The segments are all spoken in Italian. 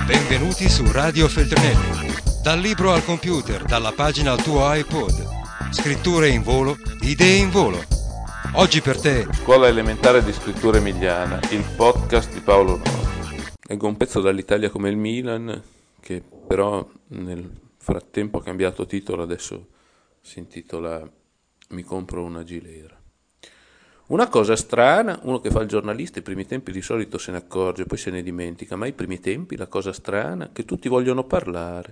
Benvenuti su Radio Feltrinelli. Dal libro al computer, dalla pagina al tuo iPod. Scritture in volo, idee in volo. Oggi per te Scuola elementare di scrittura emiliana, il podcast di Paolo Novi. Leggo un pezzo dall'Italia come il Milan, che però nel frattempo ha cambiato titolo, adesso si intitola Mi compro una gilera. Una cosa strana, uno che fa il giornalista, ai primi tempi di solito se ne accorge, poi se ne dimentica, ma ai primi tempi la cosa strana è che tutti vogliono parlare,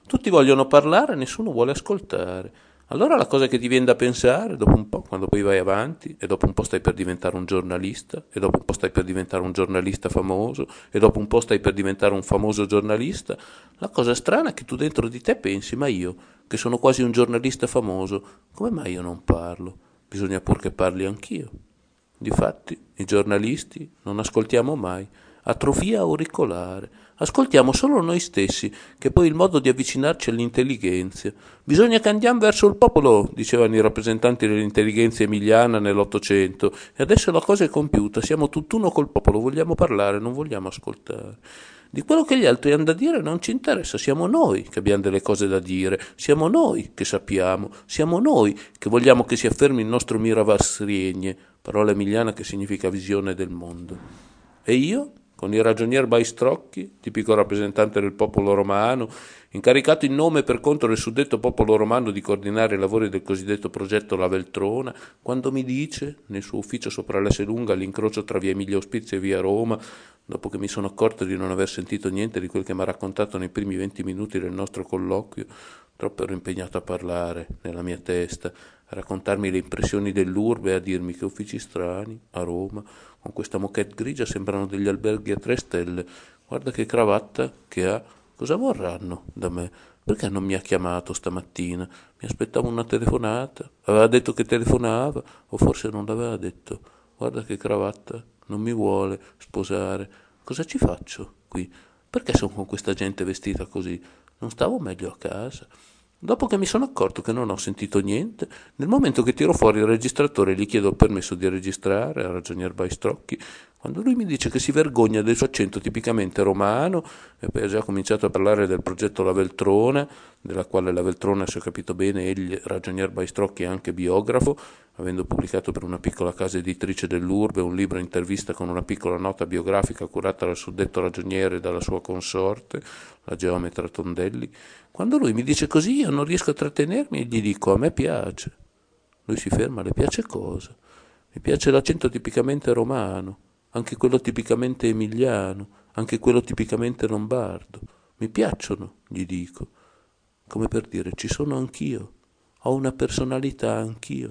nessuno vuole ascoltare. Allora la cosa che ti viene da pensare, dopo un po', quando poi vai avanti, e dopo un po' stai per diventare un giornalista, e dopo un po' stai per diventare un giornalista famoso, e dopo un po' stai per diventare un famoso giornalista, la cosa strana è che tu dentro di te pensi, ma io, che sono quasi un giornalista famoso, come mai io non parlo? Bisogna pur che parli anch'io. Difatti, i giornalisti non ascoltiamo mai, atrofia auricolare, ascoltiamo solo noi stessi, che è poi il modo di avvicinarci all'intelligenza. Bisogna che andiamo verso il popolo, dicevano i rappresentanti dell'intelligenza emiliana nell'Ottocento, e adesso la cosa è compiuta, siamo tutt'uno col popolo, vogliamo parlare, non vogliamo ascoltare. Di quello che gli altri hanno da dire non ci interessa, siamo noi che abbiamo delle cose da dire, siamo noi che sappiamo, siamo noi che vogliamo che si affermi il nostro miravasrienie, parola emiliana che significa visione del mondo. E io, con il ragionier Baistrocchi, tipico rappresentante del popolo romano, incaricato in nome e per conto del suddetto popolo romano di coordinare i lavori del cosiddetto progetto La Veltrona, quando mi dice, nel suo ufficio sopra l'Esselunga, all'incrocio tra via Emilia Ospizia e via Roma, dopo che mi sono accorto di non aver sentito niente di quel che mi ha raccontato nei primi 20 minuti del nostro colloquio, troppo ero impegnato a parlare, nella mia testa, a raccontarmi le impressioni dell'urbe e a dirmi che uffici strani, a Roma, con questa moquette grigia sembrano degli alberghi a 3 stelle, guarda che cravatta che ha, cosa vorranno da me? Perché non mi ha chiamato stamattina? Mi aspettavo una telefonata, aveva detto che telefonava, o forse non l'aveva detto, guarda che cravatta, non mi vuole sposare, cosa ci faccio qui? Perché sono con questa gente vestita così? Non stavo meglio a casa? Dopo che mi sono accorto che non ho sentito niente, nel momento che tiro fuori il registratore e gli chiedo il permesso di registrare al ragionier Baistrocchi, quando lui mi dice che si vergogna del suo accento tipicamente romano, e poi ha già cominciato a parlare del progetto La Veltrona, della quale La Veltrona, se ho capito bene, egli, ragionier Baistrocchi, è anche biografo, avendo pubblicato per una piccola casa editrice dell'Urbe un libro intervista con una piccola nota biografica curata dal suddetto ragioniere e dalla sua consorte, la geometra Tondelli. Quando lui mi dice così io non riesco a trattenermi e gli dico a me piace. Lui si ferma, le piace cosa? Mi piace l'accento tipicamente romano, anche quello tipicamente emiliano, anche quello tipicamente lombardo. Mi piacciono, gli dico. Come per dire, ci sono anch'io. Ho una personalità anch'io.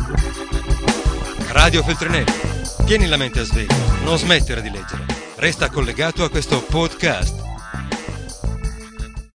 Radio Feltrinelli. Tieni la mente a sveglio, non smettere di leggere. Resta collegato a questo podcast.